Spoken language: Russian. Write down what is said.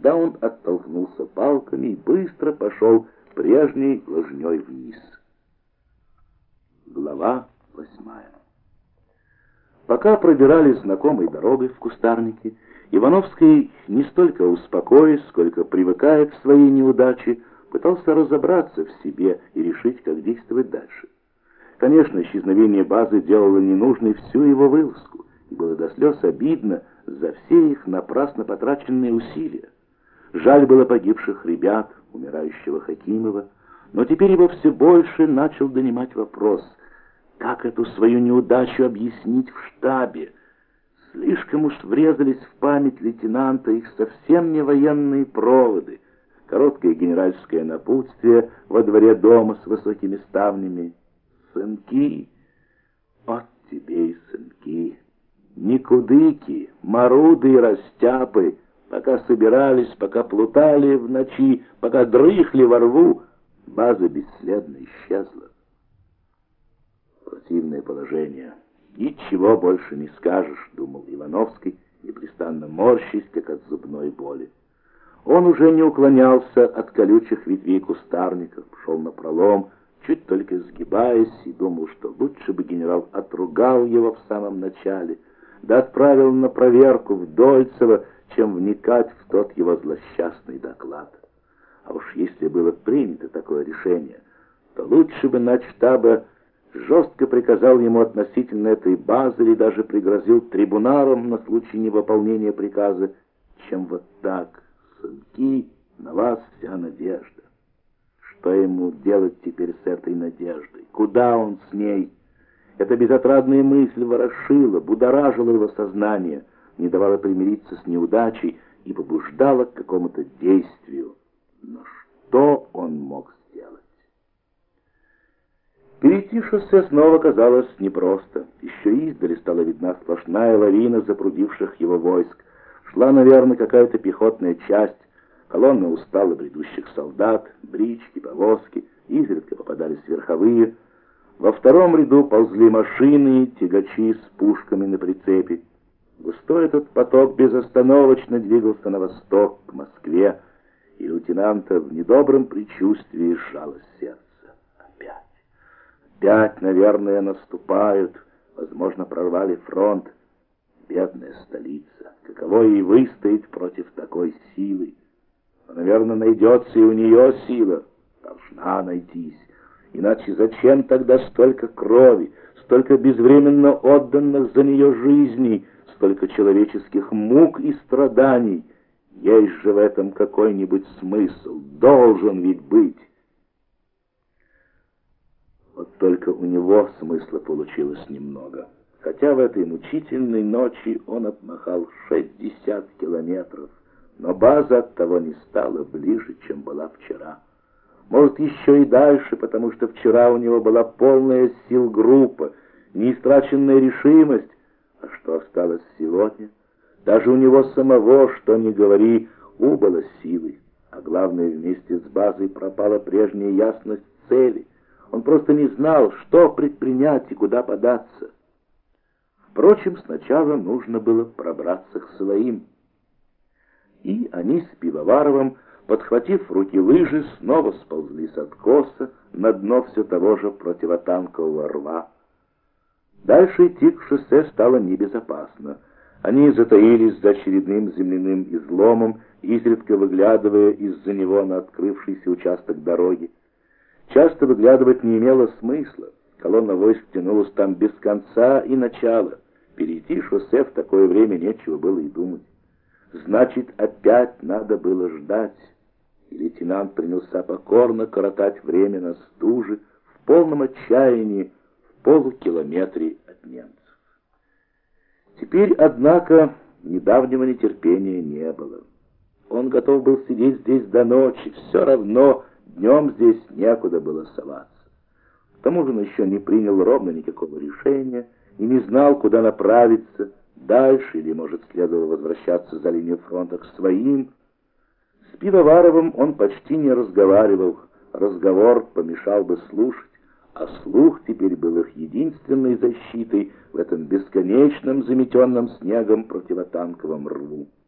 Тогда он оттолкнулся палками и быстро пошел прежней ложней вниз. Глава 8. Пока пробирались знакомой дорогой в кустарнике, Ивановский, не столько успокоясь, сколько привыкая к своей неудаче, пытался разобраться в себе и решить, как действовать дальше. Конечно, исчезновение базы делало ненужной всю его вылазку, и было до слез обидно за все их напрасно потраченные усилия. Жаль было погибших ребят, умирающего Хакимова, но теперь его все больше начал донимать вопрос, как эту свою неудачу объяснить в штабе. Слишком уж врезались в память лейтенанта их совсем не военные проводы, короткое генеральское напутствие во дворе дома с высокими ставнями. Сынки, от тебе и сынки, никудыки, маруды и растяпы, пока собирались, пока плутали в ночи, пока дрыхли во рву, база бесследно исчезла. Противное положение. Ничего больше не скажешь, думал Ивановский, непрестанно морщась, как от зубной боли. Он уже не уклонялся от колючих ветвей кустарников, шел напролом, чуть только сгибаясь, и думал, что лучше бы генерал отругал его в самом начале, да отправил на проверку в Дольцево, чем вникать в тот его злосчастный доклад. А уж если было принято такое решение, то лучше бы начштаба жестко приказал ему относительно этой базы или даже пригрозил трибуналом на случай невыполнения приказа, чем вот так, сынки, на вас вся надежда. Что ему делать теперь с этой надеждой? Куда он с ней? Эта безотрадная мысль ворошила, будоражила его сознание, не давала примириться с неудачей и побуждала к какому-то действию. Но что он мог сделать? Перейти шоссе снова казалось непросто. Еще издали стала видна сплошная лавина запрудивших его войск. Шла, наверное, какая-то пехотная часть, колонна устало бредущих солдат, брички, повозки, изредка попадались верховые. Во втором ряду ползли машины, тягачи с пушками на прицепе. Густой этот поток безостановочно двигался на восток, к Москве, и лейтенанта в недобром предчувствии сжалось сердце. Опять, наверное, наступают, возможно, прорвали фронт. Бедная столица, каково ей выстоять против такой силы? Но, наверное, найдется и у нее сила, должна найтись. Иначе зачем тогда столько крови, столько безвременно отданных за нее жизней, столько человеческих мук и страданий? Есть же в этом какой-нибудь смысл, должен ведь быть. Вот только у него смысла получилось немного. Хотя в этой мучительной ночи он отмахал 60 километров, но база оттого не стала ближе, чем была вчера. Может, еще и дальше, потому что вчера у него была полная сил группа, неистраченная решимость. А что осталось сегодня? Даже у него самого, что ни говори, убыло силы. А главное, вместе с базой пропала прежняя ясность цели. Он просто не знал, что предпринять и куда податься. Впрочем, сначала нужно было пробраться к своим. И они с Пивоваровым, подхватив в руки лыжи, снова сползли с откоса на дно все того же противотанкового рва. Дальше идти к шоссе стало небезопасно. Они затаились за очередным земляным изломом, изредка выглядывая из-за него на открывшийся участок дороги. Часто выглядывать не имело смысла. Колонна войск тянулась там без конца и начала. Перейти шоссе в такое время нечего было и думать. Значит, опять надо было ждать. И лейтенант принялся покорно коротать время на стуже, в полном отчаянии, в полукилометре от немцев. Теперь, однако, недавнего нетерпения не было. Он готов был сидеть здесь до ночи, все равно днем здесь некуда было соваться. К тому же он еще не принял ровно никакого решения и не знал, куда направиться, дальше или, может, следовало возвращаться за линию фронта к своим. С Пивоваровым он почти не разговаривал, разговор помешал бы слушать, а слух теперь был их единственной защитой в этом бесконечном заметенном снегом противотанковом рву.